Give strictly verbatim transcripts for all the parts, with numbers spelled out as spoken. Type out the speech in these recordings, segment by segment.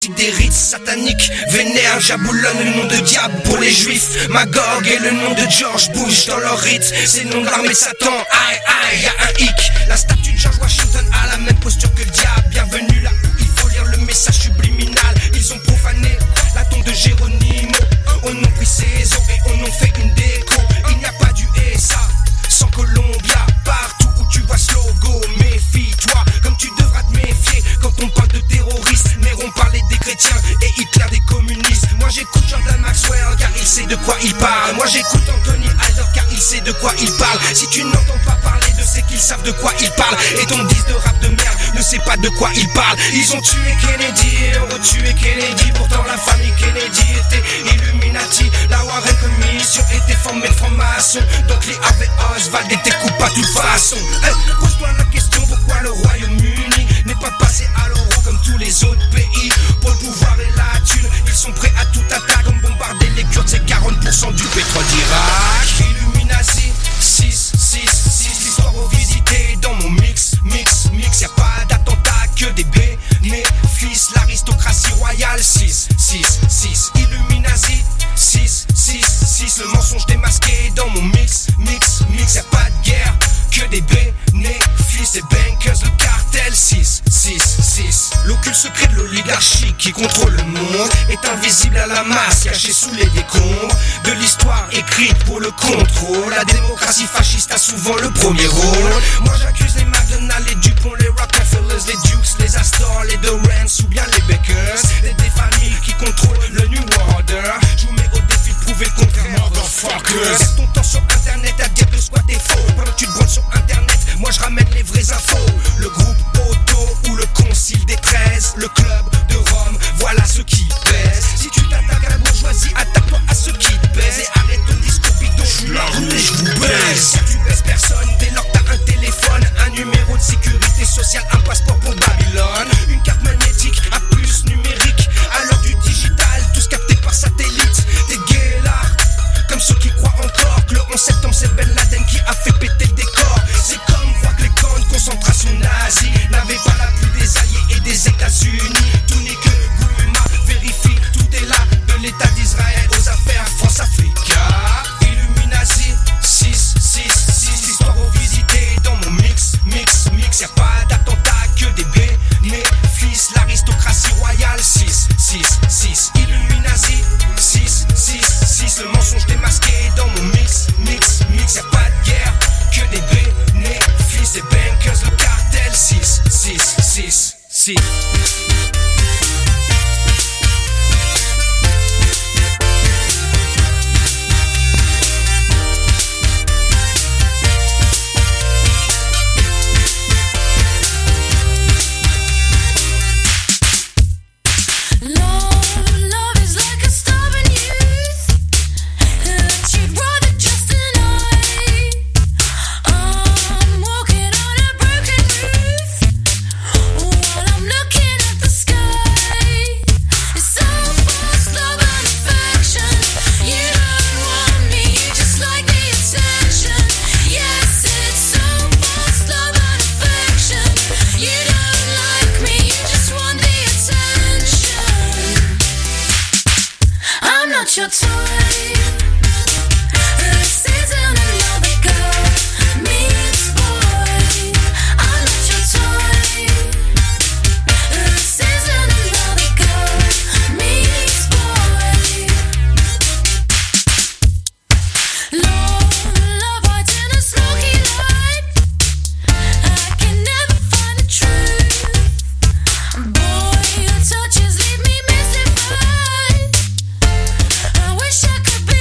Des rites sataniques vénèrent, jaboulonnent le nom de diable pour les juifs. Magog et le nom de George Bush dans leur rite, c'est le nom de l'armée de Satan. Aïe aïe, y'a un hic. La statue de George Washington a la même posture que le diable. Bienvenue là où il faut lire le message subliminal. Ils ont profané la tombe de Géronimo. On a pris ses os et on en fait une déco. Il n'y a pas du S A sans Columbia. Partout où tu vois ce logo, méfie-toi comme tu devras te méfier quand on parle de terroristes. Néron parlait des chrétiens et Hitler des communistes. Moi j'écoute Jordan Maxwell car il sait de quoi il parle. Moi j'écoute Anthony Adler car il sait de quoi il parle. Si tu n'entends pas parler de ceux qu'ils savent de quoi ils parlent, et ton disque de rap de merde ne sait pas de quoi il parle. Ils ont tué Kennedy et ont retué Kennedy. Pourtant la famille Kennedy était Illuminati. La Warren Commission était formée de francs-maçons. Donc les Harvey Oswald étaient coupables de toute façon. Hey, pose-toi la question pourquoi le Royaume-Uni n'est pas passé à l'euro comme tous les autres pays. Pour le pouvoir et la thune, ils sont prêts à tout attaque. Comme bombarder les Kurdes, c'est quarante pour cent du pétrole d'Irak. Illuminati, six, six, six, l'histoire revisitée dans mon mix, mix, mix. Y'a pas d'attentat que des bénéfices. L'aristocratie royale, six, six, six. Illuminati, six, six, six. Le mensonge démasqué dans mon mix, mix, mix. Y'a pas de guerre que des bénéfices. Les bankers, le cartel, six, six, six. L'occulte secret de l'oligarchie qui contrôle le monde est invisible à la masse, caché sous les décombres de l'histoire écrite pour le contrôle. La démocratie fasciste a souvent le premier rôle. Moi j'accuse les McDonald's, les Dupont, les Rockefellers, les Dukes, les Astor, les Dorrance ou bien les Bakers. Des, des familles qui contrôlent le New Order. Je vous mets au défi de prouver le contraire, motherfuckers. Passe ton temps sur internet à dire que le squat est faux. Pendant que tu te branles sur internet, moi je ramène les vraies infos. Le groupe Auto ou le concile des treize, le club de Rome, voilà ce qui pèse. Si tu t'attaques à la bourgeoisie, attaque-toi à ceux qui te baisent. Et arrête ton discours bidon, je suis la rue et je vous baise. Si tu baises personne, dès lors que t'as un téléphone, un numéro de sécurité sociale, un passeport pour Babylone, une carte magnétique, un plus numérique. À l'heure du digital, tous captés par satellite. T'es gay là, comme ceux qui croient encore que le onze septembre c'est Ben Laden qui a fait péter le décor. C'est comme croire que les camps de concentration nazis n'avaient pas l'appui des alliés et des États-Unis. Tout n'est que Gouma, vérifie, tout est là, de l'État d'Israël aux affaires France-Africa. Illuminati, six, six, six, l'histoire revisitée dans mon mix, mix, mix. Y'a pas d'attentat que des bénéfices. L'aristocratie royale, six, six, six. Illuminati, six, six, six. Le mensonge démasqué dans mon mix, mix, mix. Y'a pas de guerre que des bénéfices. Les bankers, le cartel, six, six, six, six. Your toy. This isn't another girl meets boy. I'm not your toy. This isn't another girl meets boy. Love, love hides in a smoky light. I can never find the truth. Boy, your touches leave me mystified. I wish I could be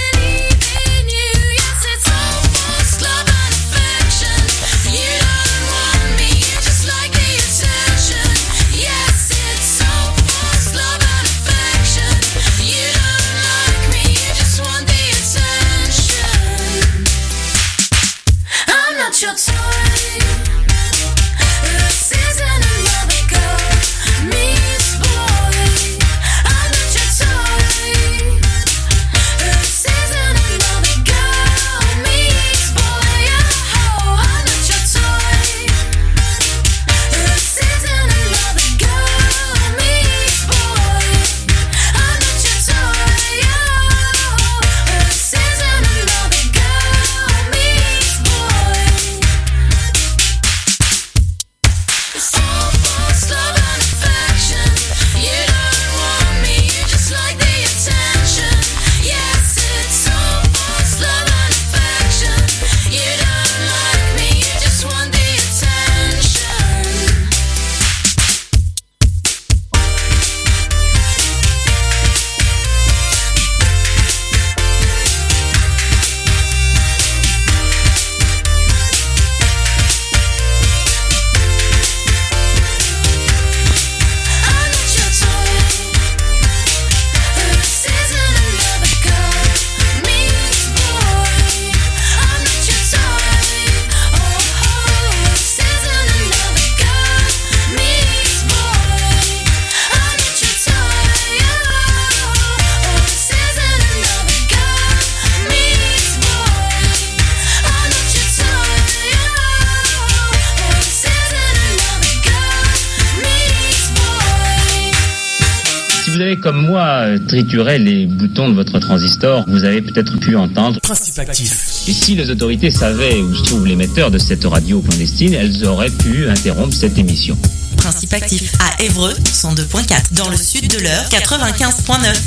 Si vous avez, comme moi, trituré les boutons de votre transistor, vous avez peut-être pu entendre Principe actif. Et si les autorités savaient où se trouve l'émetteur de cette radio clandestine, elles auraient pu interrompre cette émission. Principe actif à Évreux, cent deux point quatre. Dans le sud de l'Eure, quatre-vingt-quinze point neuf.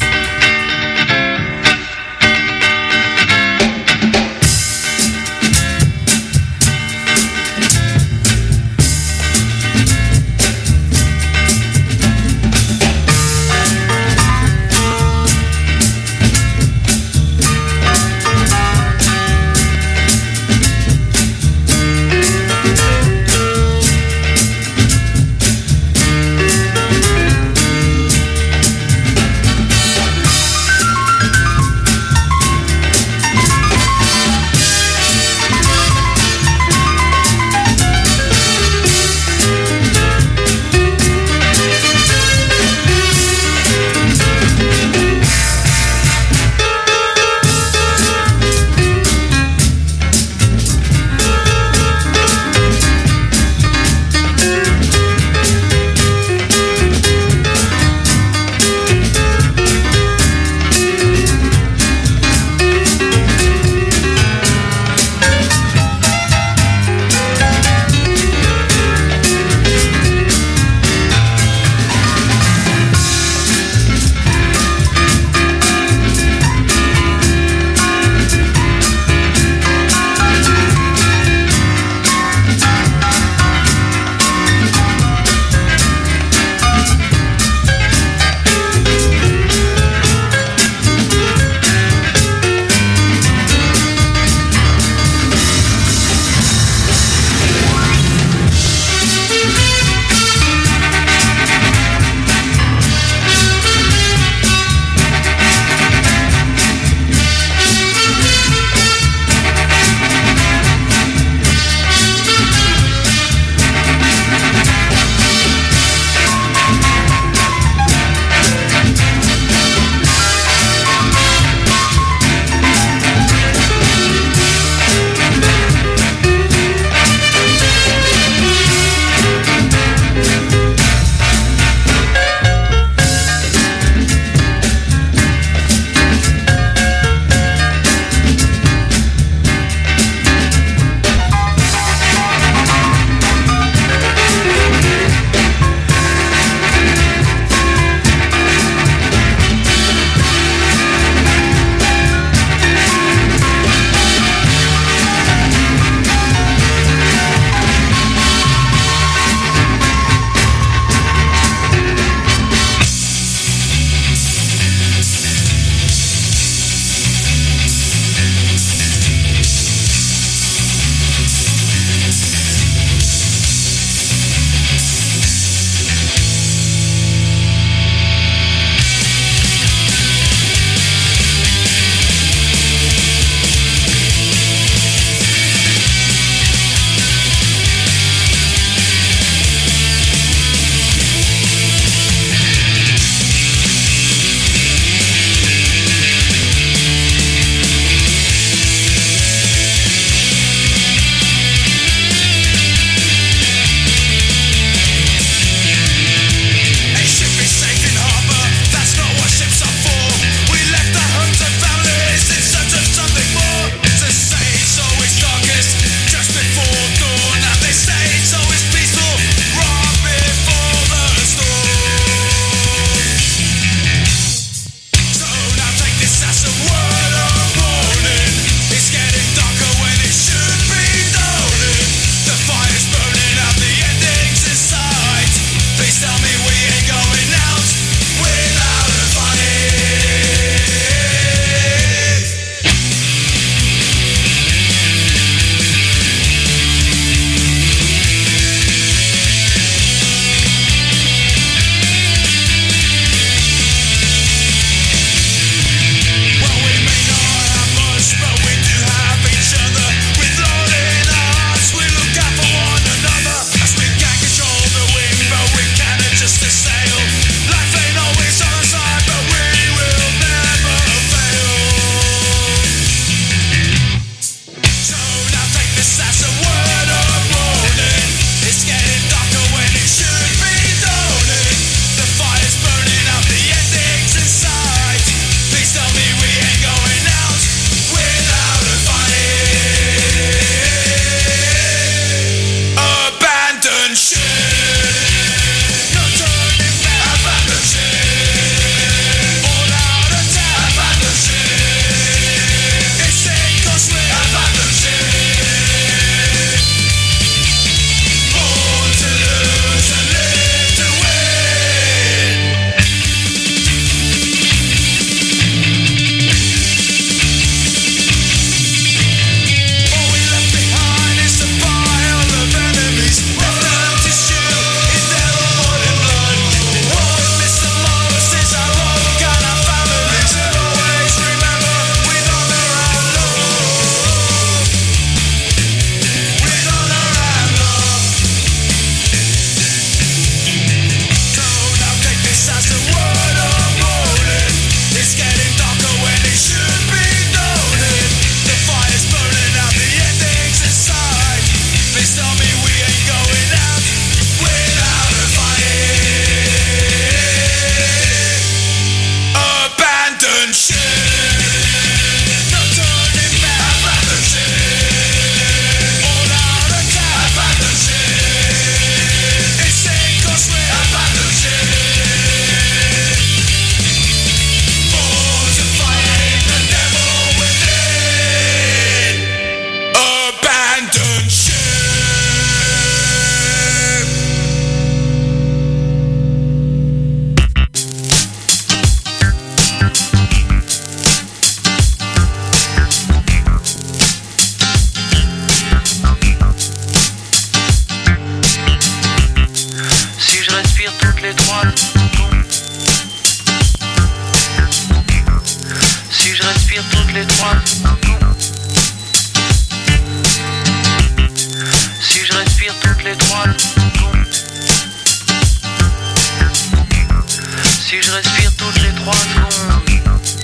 respire toutes les trois secondes.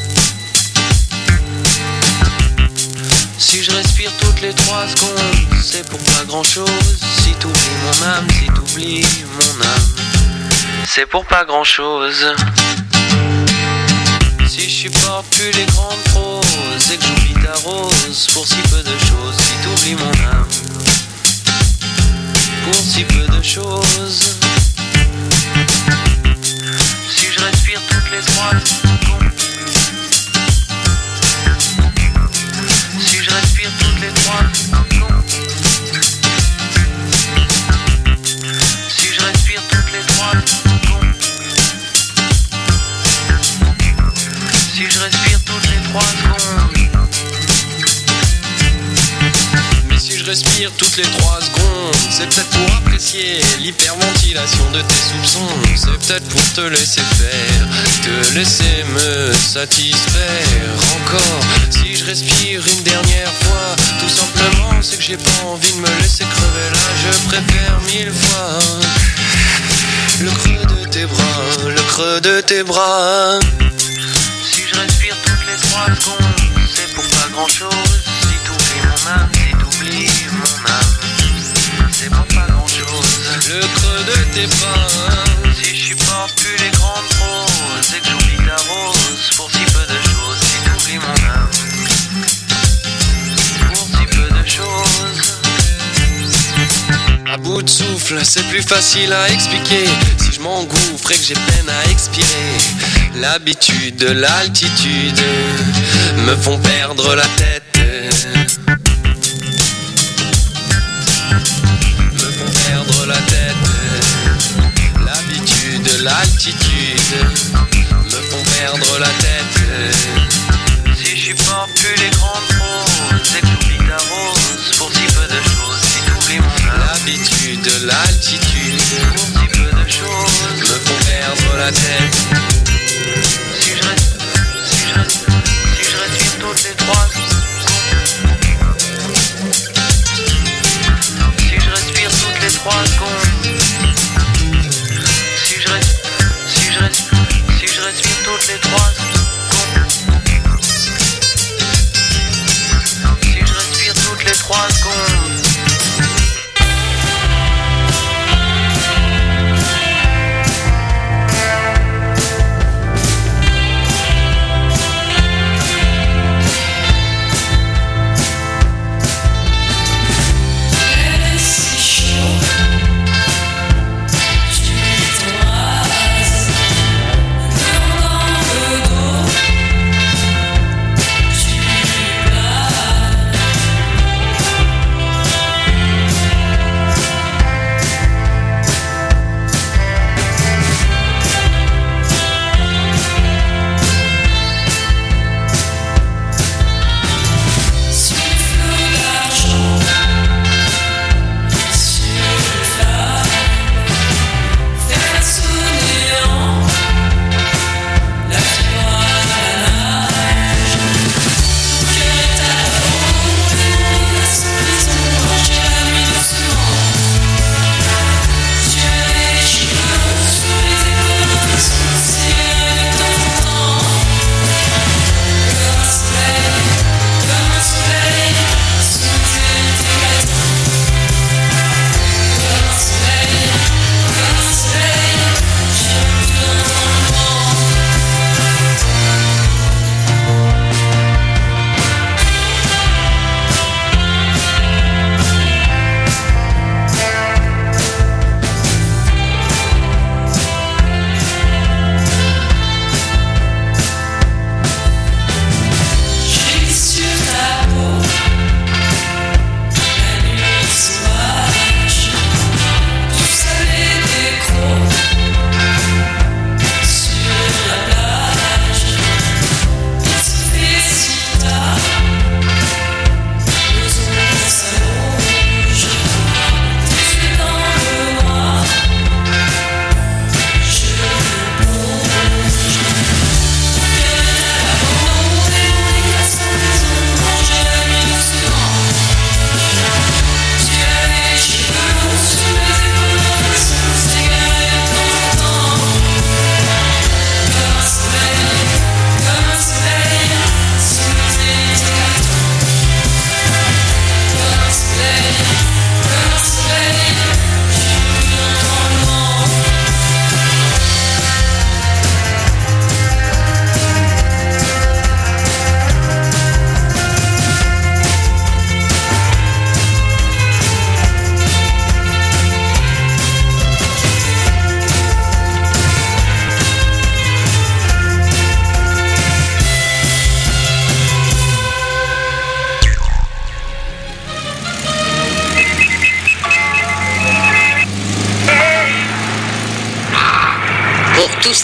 Si je respire toutes les trois secondes, c'est pour pas grand chose. Si t'oublies mon âme, si t'oublies mon âme, c'est pour pas grand chose. Si je supporte plus les grandes proses et que j'oublie ta rose, pour si peu de choses, si t'oublies mon âme, pour si peu de choses. Si je respire toutes les trois secondes, si je respire toutes les trois secondes, si je respire toutes les trois secondes, si je respire toutes les trois secondes. Mais si je respire toutes les trois secondes, c'est peut-être pour apprécier l'hyperventilation de tes soupçons. C'est peut-être pour te laisser faire, te laisser me satisfaire encore. Si je respire une dernière fois, tout simplement c'est que j'ai pas envie de me laisser crever là. Je préfère mille fois le creux de tes bras, le creux de tes bras. Si je respire toutes les trois secondes, c'est pour pas grand chose. Si t'oublies mon âme, si t'oublies mon âme, c'est pour pas grand chose. Le creux de tes bras. Si je supporte plus les grandes proses et que j'oublie ta rose, pour si peu de choses. Si t'oublies mon âme, pour si peu de choses. À bout de souffle, c'est plus facile à expliquer. Si je m'engouffre et que j'ai peine à expirer, l'habitude, l'altitude me font perdre la tête. Me font perdre la tête. L'habitude, l'altitude me font perdre la tête. Si je supporte plus les grandes proses et que j'oublie ta rose, pour si peu de choses. Si t'oublies mon âme, l'habitude, l'altitude pour si peu de choses me font perdre la tête. Si je reste, si je reste, si je respire toutes les trois secondes, si je respire toutes les trois secondes, si je reste, si je reste, si je respire toutes les trois secondes, si je respire toutes les trois secondes.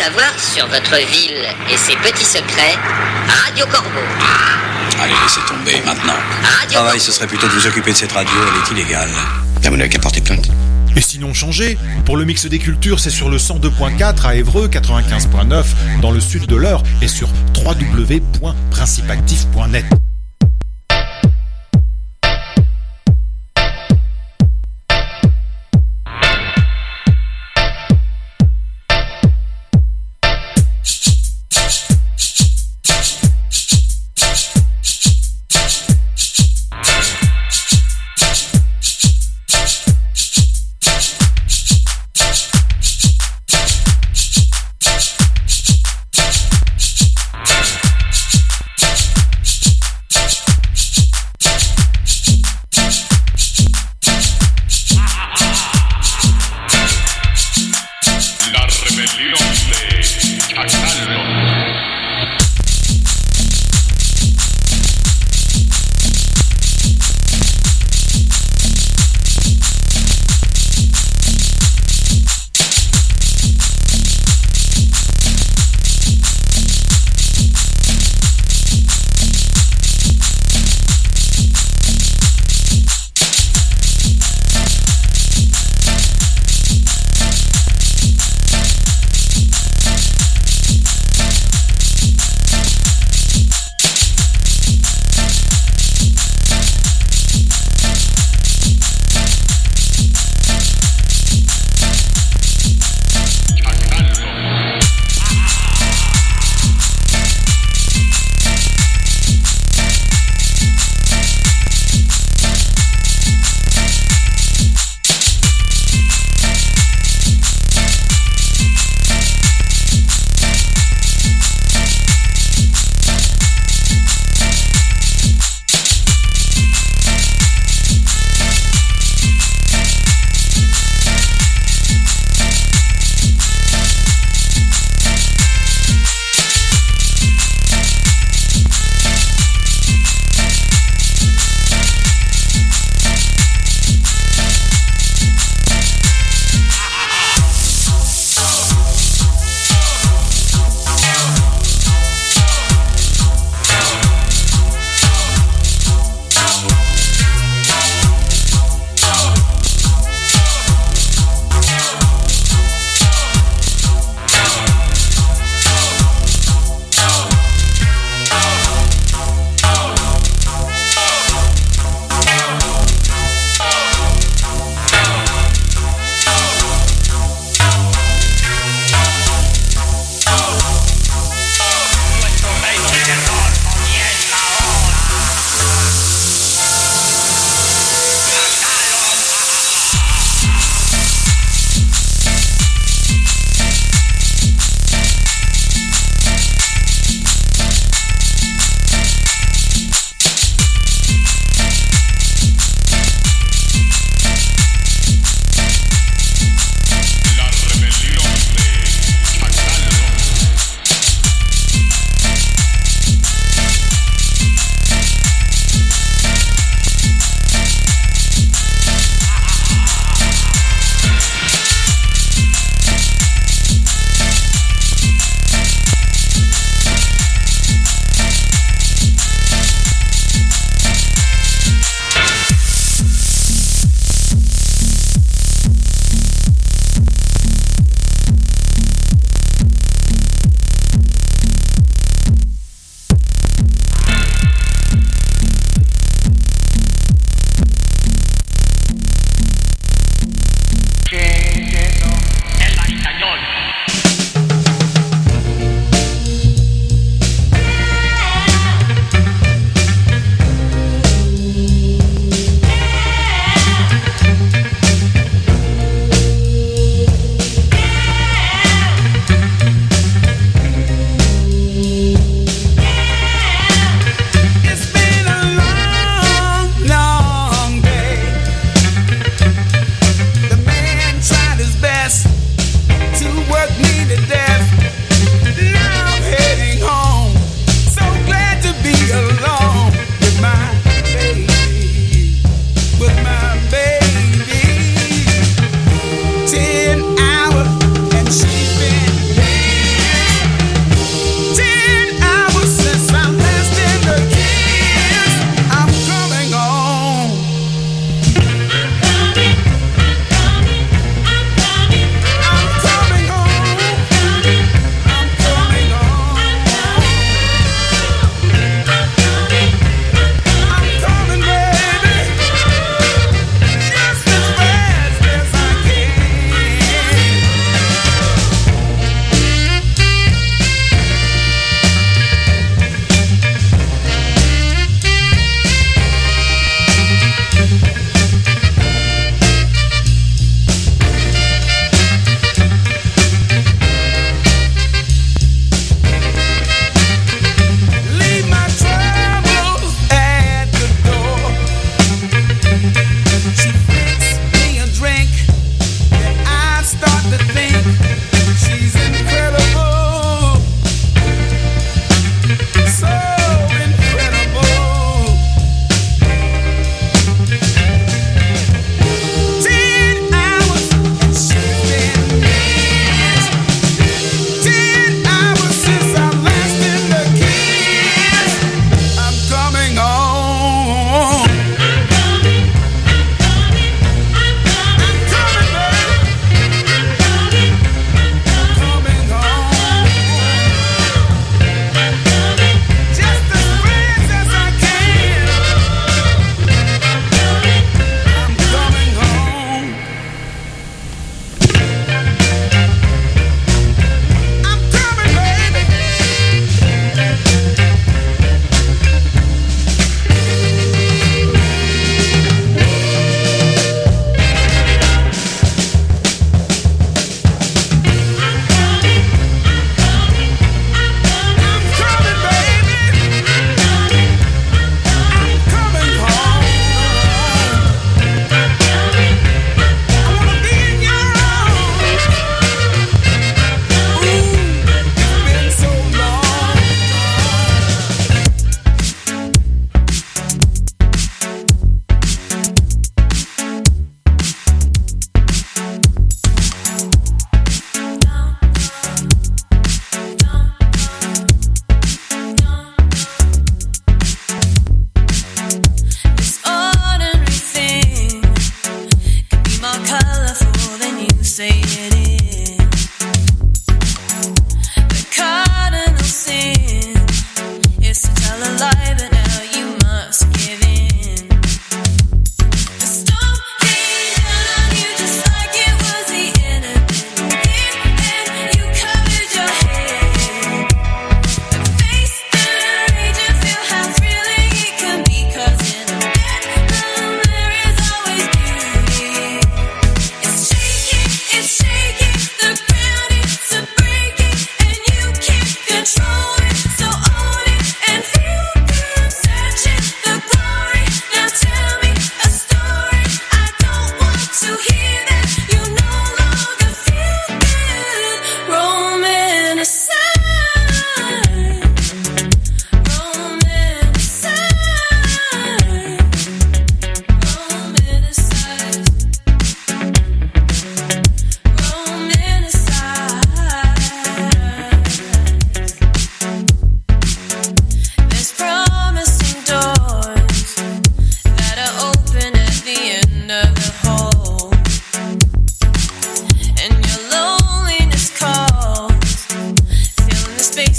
savoir sur votre ville et ses petits secrets, Radio Corbeau. Allez, laissez tomber maintenant. Radio Le travail, Corbeau. ce serait plutôt de vous occuper de cette radio, elle est illégale. Ben, vous n'avez qu'à porter plainte. Et sinon changez. Pour le mix des cultures, c'est sur le cent deux point quatre à Évreux, quatre-vingt-quinze point neuf dans le sud de l'Eure et sur w w w point principe actif point net.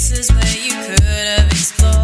places where you could have explored.